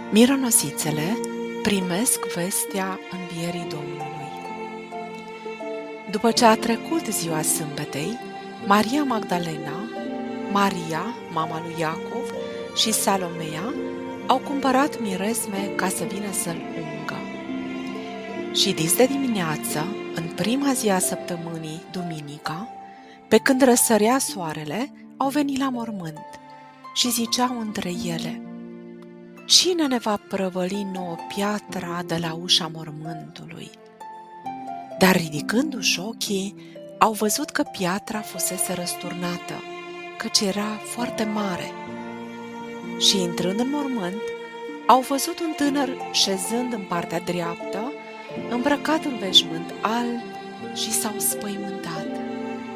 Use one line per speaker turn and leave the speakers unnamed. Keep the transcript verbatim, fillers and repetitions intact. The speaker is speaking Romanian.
Mironosițele primesc vestea învierii Domnului. După ce a trecut ziua sâmbetei, Maria Magdalena, Maria, mama lui Iacov, și Salomea au cumpărat miresme ca să vină să-l ungă. Și dis de dimineață, în prima zi a săptămânii, duminica, pe când răsărea soarele, au venit la mormânt și ziceau între ele: cine ne va prăvăli nouă piatra de la ușa mormântului? Dar ridicându-și ochii, au văzut că piatra fusese răsturnată, căci era foarte mare. Și intrând în mormânt, au văzut un tânăr șezând în partea dreaptă, îmbrăcat în veșmânt alb, și s-au spăimântat.